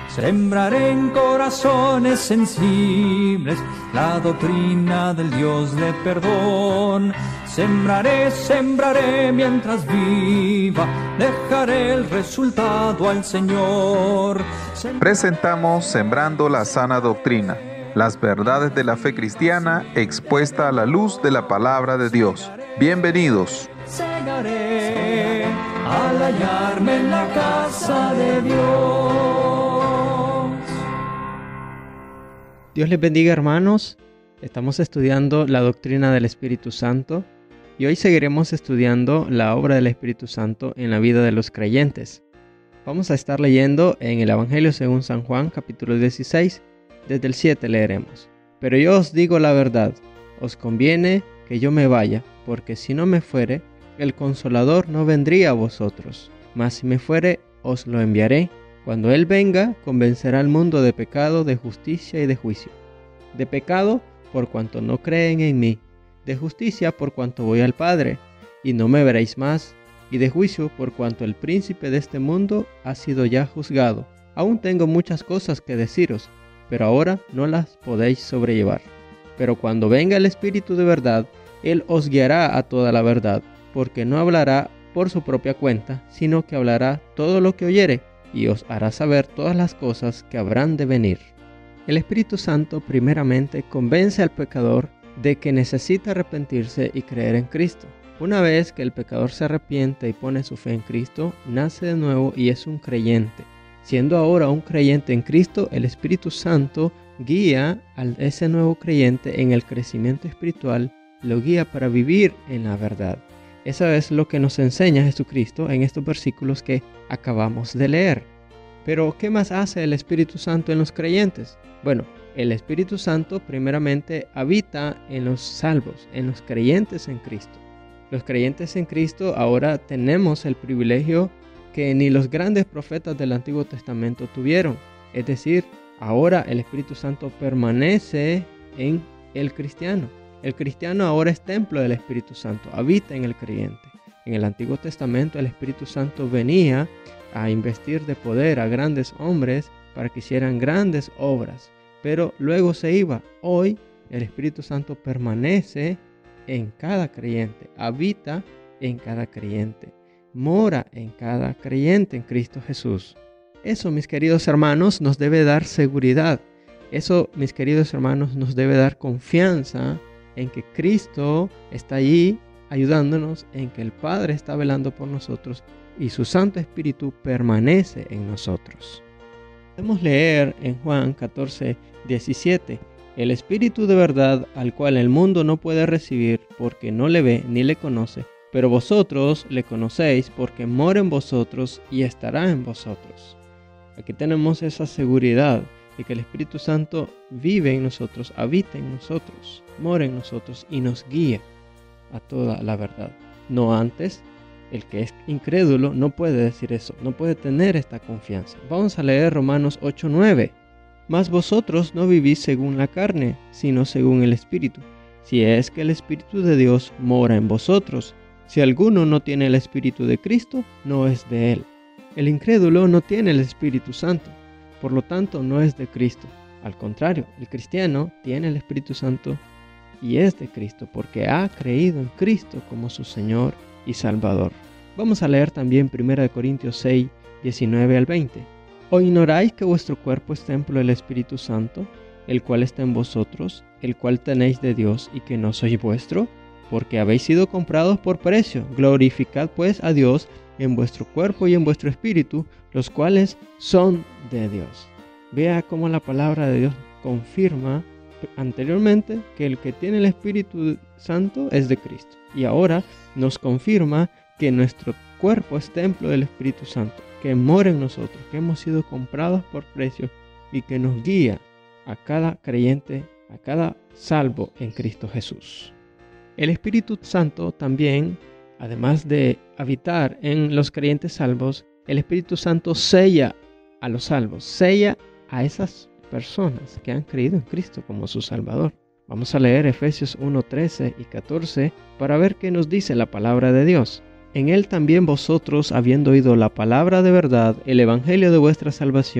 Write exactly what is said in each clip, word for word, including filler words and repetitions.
Sembraré en corazones sensibles la doctrina del Dios de perdón. Sembraré, sembraré mientras viva, dejaré el resultado al Señor. Sem- Presentamos Sembrando la Sana Doctrina, las verdades de la fe cristiana expuesta a la luz de la palabra de Dios. Bienvenidos. Segaré al hallarme en la casa de Dios. Dios les bendiga, hermanos. Estamos estudiando la doctrina del Espíritu Santo y hoy seguiremos estudiando la obra del Espíritu Santo en la vida de los creyentes. Vamos a estar leyendo en el Evangelio según San Juan, capítulo dieciséis, desde el siete leeremos. Pero yo os digo la verdad, os conviene que yo me vaya, porque si no me fuere, el Consolador no vendría a vosotros, mas si me fuere, os lo enviaré. Cuando Él venga, convencerá al mundo de pecado, de justicia y de juicio. De pecado, por cuanto no creen en mí. De justicia, por cuanto voy al Padre, y no me veréis más. Y de juicio, por cuanto el príncipe de este mundo ha sido ya juzgado. Aún tengo muchas cosas que deciros, pero ahora no las podéis sobrellevar. Pero cuando venga el Espíritu de verdad, Él os guiará a toda la verdad, porque no hablará por su propia cuenta, sino que hablará todo lo que oyere, y os hará saber todas las cosas que habrán de venir. El Espíritu Santo primeramente convence al pecador de que necesita arrepentirse y creer en Cristo. Una vez que el pecador se arrepiente y pone su fe en Cristo, nace de nuevo y es un creyente. Siendo ahora un creyente en Cristo, el Espíritu Santo guía a ese nuevo creyente en el crecimiento espiritual, lo guía para vivir en la verdad. Eso es lo que nos enseña Jesucristo en estos versículos que acabamos de leer. Pero, ¿qué más hace el Espíritu Santo en los creyentes? Bueno, el Espíritu Santo primeramente habita en los salvos, en los creyentes en Cristo. Los creyentes en Cristo ahora tenemos el privilegio que ni los grandes profetas del Antiguo Testamento tuvieron. Es decir, ahora el Espíritu Santo permanece en el cristiano. El cristiano ahora es templo del Espíritu Santo, habita en el creyente. En el Antiguo Testamento el Espíritu Santo venía a investir de poder a grandes hombres para que hicieran grandes obras, pero luego se iba. Hoy el Espíritu Santo permanece en cada creyente, habita en cada creyente, mora en cada creyente en Cristo Jesús. Eso, mis queridos hermanos, nos debe dar seguridad. Eso, mis queridos hermanos, nos debe dar confianza en que Cristo está allí ayudándonos, en que el Padre está velando por nosotros y su Santo Espíritu permanece en nosotros. Podemos leer en Juan catorce, diecisiete, el Espíritu de verdad al cual el mundo no puede recibir porque no le ve ni le conoce, pero vosotros le conocéis porque mora en vosotros y estará en vosotros. Aquí tenemos esa seguridad de que el Espíritu Santo vive en nosotros, habita en nosotros, mora en nosotros y nos guía a toda la verdad. No antes, el que es incrédulo no puede decir eso, no puede tener esta confianza. Vamos a leer Romanos ocho, nueve. Mas vosotros no vivís según la carne, sino según el Espíritu, si es que el Espíritu de Dios mora en vosotros. Si alguno no tiene el Espíritu de Cristo, no es de él. El incrédulo no tiene el Espíritu Santo, por lo tanto no es de Cristo. Al contrario, el cristiano tiene el Espíritu Santo y es de Cristo porque ha creído en Cristo como su Señor y Salvador. Vamos a leer también primera de Corintios seis, diecinueve al veinte. ¿O ignoráis que vuestro cuerpo es templo del Espíritu Santo, el cual está en vosotros, el cual tenéis de Dios y que no sois vuestro? Porque habéis sido comprados por precio. Glorificad pues a Dios en vuestro cuerpo y en vuestro espíritu, los cuales son de Dios. Vea cómo la palabra de Dios confirma anteriormente que el que tiene el Espíritu Santo es de Cristo. Y ahora nos confirma que nuestro cuerpo es templo del Espíritu Santo, que mora en nosotros, que hemos sido comprados por precio y que nos guía a cada creyente, a cada salvo en Cristo Jesús. El Espíritu Santo también, además de habitar en los creyentes salvos, el Espíritu Santo sella a los salvos, sella a esas personas que han creído en Cristo como su Salvador. Vamos a leer Efesios uno, trece y catorce para ver qué nos dice la palabra de Dios. En él también vosotros, habiendo oído la palabra de verdad, el evangelio de vuestra salvación,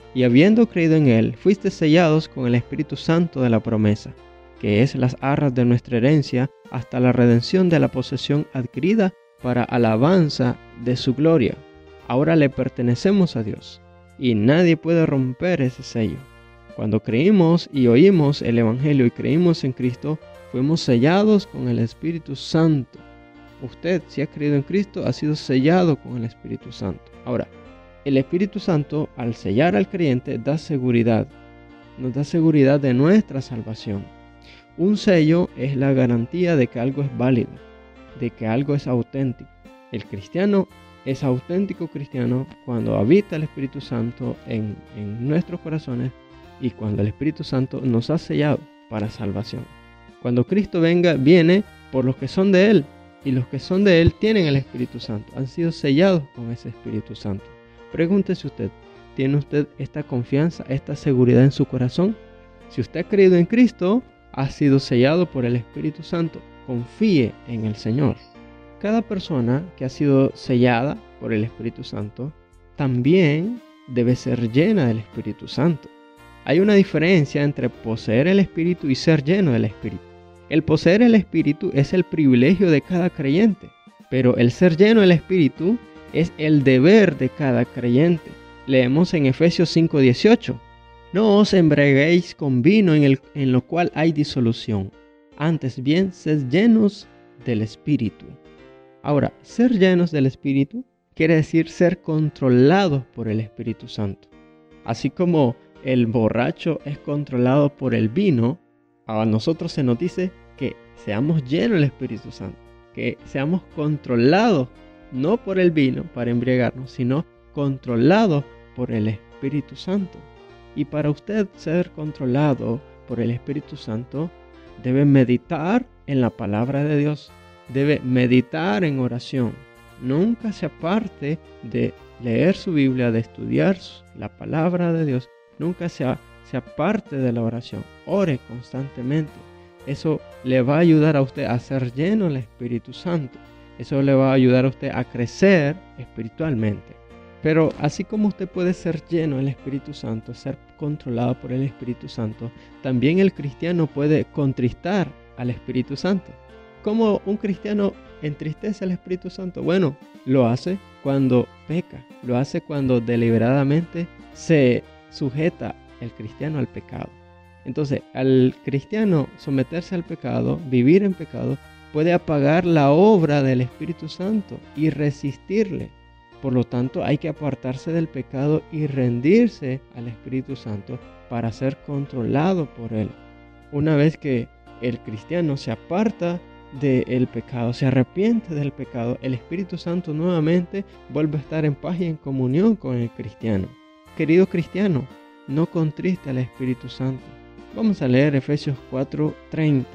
y habiendo creído en Él, fuiste sellados con el Espíritu Santo de la promesa, que es las arras de nuestra herencia, hasta la redención de la posesión adquirida para alabanza de su gloria. Ahora le pertenecemos a Dios, y nadie puede romper ese sello. Cuando creímos y oímos el Evangelio y creímos en Cristo, fuimos sellados con el Espíritu Santo. Usted, si ha creído en Cristo, ha sido sellado con el Espíritu Santo. Ahora, el Espíritu Santo, al sellar al creyente, da seguridad. Nos da seguridad de nuestra salvación. Un sello es la garantía de que algo es válido, de que algo es auténtico. El cristiano es auténtico cristiano cuando habita el Espíritu Santo en, en nuestros corazones y cuando el Espíritu Santo nos ha sellado para salvación. Cuando Cristo venga, viene por los que son de Él, y los que son de Él tienen el Espíritu Santo, han sido sellados con ese Espíritu Santo. Pregúntese usted, ¿tiene usted esta confianza, esta seguridad en su corazón? Si usted ha creído en Cristo, ha sido sellado por el Espíritu Santo. Confíe en el Señor. Cada persona que ha sido sellada por el Espíritu Santo también debe ser llena del Espíritu Santo. Hay una diferencia entre poseer el Espíritu y ser lleno del Espíritu. El poseer el Espíritu es el privilegio de cada creyente, pero el ser lleno del Espíritu es el deber de cada creyente. Leemos en Efesios cinco dieciocho. No os embriaguéis con vino en, el, en lo cual hay disolución. Antes bien, sed llenos del Espíritu. Ahora, ser llenos del Espíritu quiere decir ser controlados por el Espíritu Santo. Así como el borracho es controlado por el vino, a nosotros se nos dice que seamos llenos del Espíritu Santo, que seamos controlados no por el vino para embriagarnos, sino controlados por el Espíritu Santo. Y para usted ser controlado por el Espíritu Santo, debe meditar en la palabra de Dios, debe meditar en oración. Nunca se aparte de leer su Biblia, de estudiar la palabra de Dios. Nunca se, se aparte de la oración. Ore constantemente. Eso le va a ayudar a usted a ser lleno del Espíritu Santo. Eso le va a ayudar a usted a crecer espiritualmente. Pero así como usted puede ser lleno del Espíritu Santo, ser controlado por el Espíritu Santo, también el cristiano puede contristar al Espíritu Santo. ¿Cómo un cristiano entristece al Espíritu Santo? Bueno, lo hace cuando peca, lo hace cuando deliberadamente se sujeta el cristiano al pecado. Entonces, al cristiano someterse al pecado, vivir en pecado, puede apagar la obra del Espíritu Santo y resistirle. Por lo tanto, hay que apartarse del pecado y rendirse al Espíritu Santo para ser controlado por Él. Una vez que el cristiano se aparta del pecado, se arrepiente del pecado, el Espíritu Santo nuevamente vuelve a estar en paz y en comunión con el cristiano. Querido cristiano, no contriste al Espíritu Santo. Vamos a leer Efesios cuatro treinta.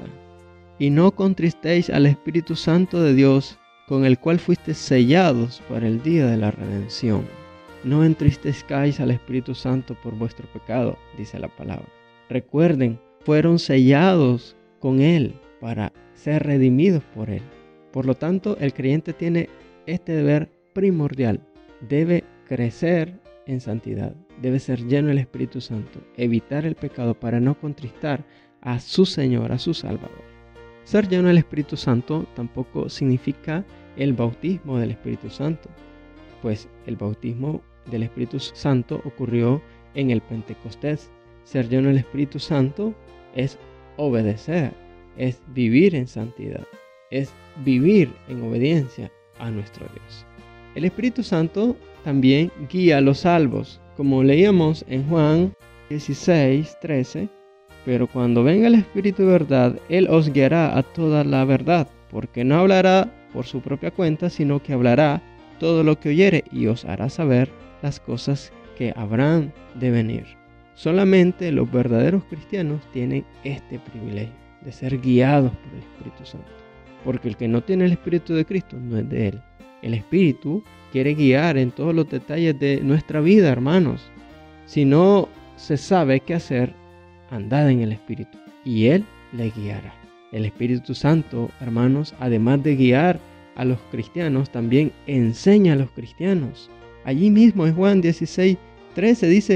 Y no contristéis al Espíritu Santo de Dios, con el cual fuisteis sellados para el día de la redención. No entristezcáis al Espíritu Santo por vuestro pecado, dice la palabra. Recuerden, fueron sellados con Él para ser redimidos por Él. Por lo tanto, el creyente tiene este deber primordial. Debe crecer en santidad. Debe ser lleno del Espíritu Santo. Evitar el pecado para no contristar a su Señor, a su Salvador. Ser lleno del Espíritu Santo tampoco significa el bautismo del Espíritu Santo, pues el bautismo del Espíritu Santo ocurrió en el Pentecostés. Ser lleno del Espíritu Santo es obedecer, es vivir en santidad, es vivir en obediencia a nuestro Dios. El Espíritu Santo también guía a los salvos, como leíamos en Juan dieciséis trece. Pero cuando venga el Espíritu de verdad, Él os guiará a toda la verdad, porque no hablará por su propia cuenta, sino que hablará todo lo que oyere y os hará saber las cosas que habrán de venir. Solamente los verdaderos cristianos tienen este privilegio de ser guiados por el Espíritu Santo, porque el que no tiene el Espíritu de Cristo no es de Él. El Espíritu quiere guiar en todos los detalles de nuestra vida, hermanos. Si no se sabe qué hacer, andad en el Espíritu y Él le guiará. El Espíritu Santo, hermanos, además de guiar a los cristianos, también enseña a los cristianos. Allí mismo en Juan dieciséis trece dice: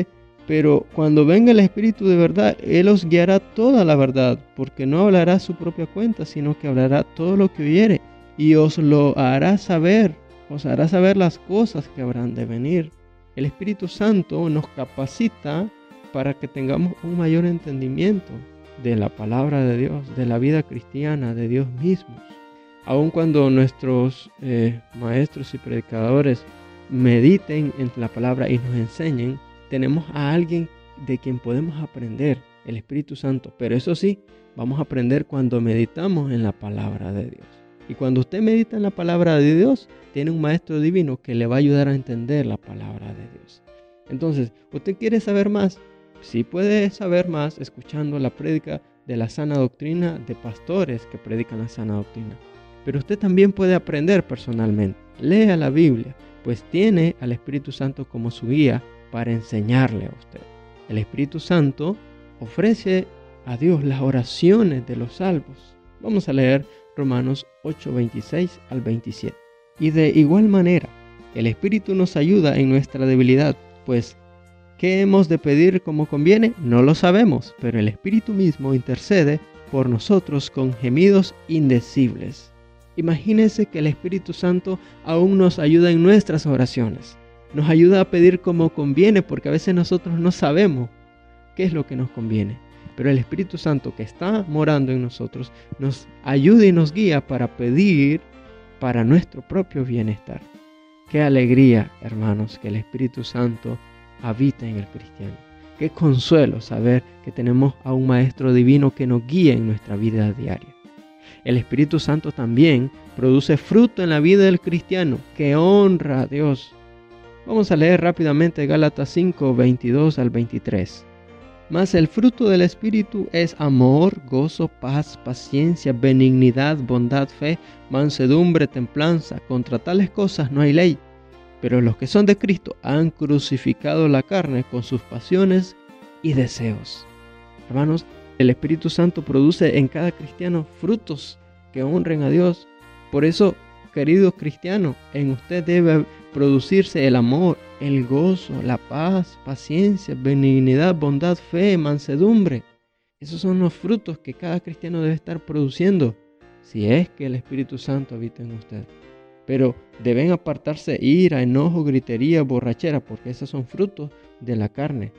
Pero cuando venga el Espíritu de verdad, Él os guiará toda la verdad, porque no hablará a su propia cuenta, sino que hablará todo lo que oyere, y os lo hará saber, os hará saber las cosas que habrán de venir. El Espíritu Santo nos capacita para que tengamos un mayor entendimiento de la palabra de Dios, de la vida cristiana, de Dios mismo. Aun cuando nuestros eh, maestros y predicadores mediten en la palabra y nos enseñen, tenemos a alguien de quien podemos aprender, el Espíritu Santo. Pero eso sí, vamos a aprender cuando meditamos en la palabra de Dios. Y cuando usted medita en la palabra de Dios, tiene un maestro divino que le va a ayudar a entender la palabra de Dios. Entonces, ¿usted quiere saber más? Sí puede saber más escuchando la prédica de la sana doctrina de pastores que predican la sana doctrina. Pero usted también puede aprender personalmente. Lea la Biblia, pues tiene al Espíritu Santo como su guía para enseñarle a usted. El Espíritu Santo ofrece a Dios las oraciones de los salvos. Vamos a leer Romanos ocho, veintiséis al veintisiete. Y de igual manera, el Espíritu nos ayuda en nuestra debilidad, pues ¿qué hemos de pedir como conviene? No lo sabemos, pero el Espíritu mismo intercede por nosotros con gemidos indecibles. Imagínense que el Espíritu Santo aún nos ayuda en nuestras oraciones. Nos ayuda a pedir como conviene, porque a veces nosotros no sabemos qué es lo que nos conviene. Pero el Espíritu Santo que está morando en nosotros nos ayuda y nos guía para pedir para nuestro propio bienestar. Qué alegría, hermanos, que el Espíritu Santo habita en el cristiano. Qué consuelo saber que tenemos a un Maestro Divino que nos guía en nuestra vida diaria. El Espíritu Santo también produce fruto en la vida del cristiano que honra a Dios. Vamos a leer rápidamente Gálatas cinco, veintidós al veintitrés. Mas el fruto del Espíritu es amor, gozo, paz, paciencia, benignidad, bondad, fe, mansedumbre, templanza. Contra tales cosas no hay ley. Pero los que son de Cristo han crucificado la carne con sus pasiones y deseos. Hermanos, el Espíritu Santo produce en cada cristiano frutos que honren a Dios. Por eso, querido cristiano, en usted debe producirse el amor, el gozo, la paz, paciencia, benignidad, bondad, fe, mansedumbre. Esos son los frutos que cada cristiano debe estar produciendo, si es que el Espíritu Santo habita en usted. Pero deben apartarse ira, enojo, gritería, borrachera, porque esos son frutos de la carne,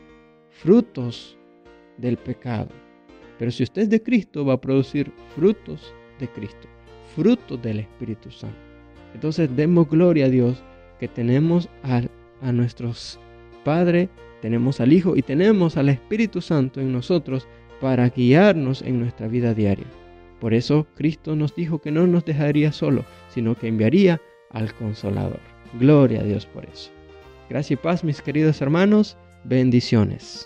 frutos del pecado. Pero si usted es de Cristo, va a producir frutos de Cristo, frutos del Espíritu Santo. Entonces demos gloria a Dios que tenemos a, a nuestros Padre, tenemos al Hijo y tenemos al Espíritu Santo en nosotros para guiarnos en nuestra vida diaria. Por eso Cristo nos dijo que no nos dejaría solo, sino que enviaría al Consolador. Gloria a Dios por eso. Gracias y paz, mis queridos hermanos. Bendiciones.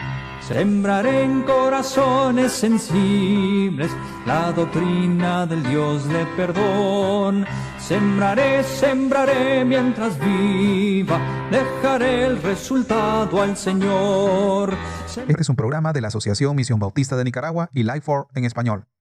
Sembraré en corazones sensibles la doctrina del Dios de perdón. Sembraré, sembraré mientras viva, dejaré el resultado al Señor. Este es un programa de la Asociación Misión Bautista de Nicaragua y Life for en español.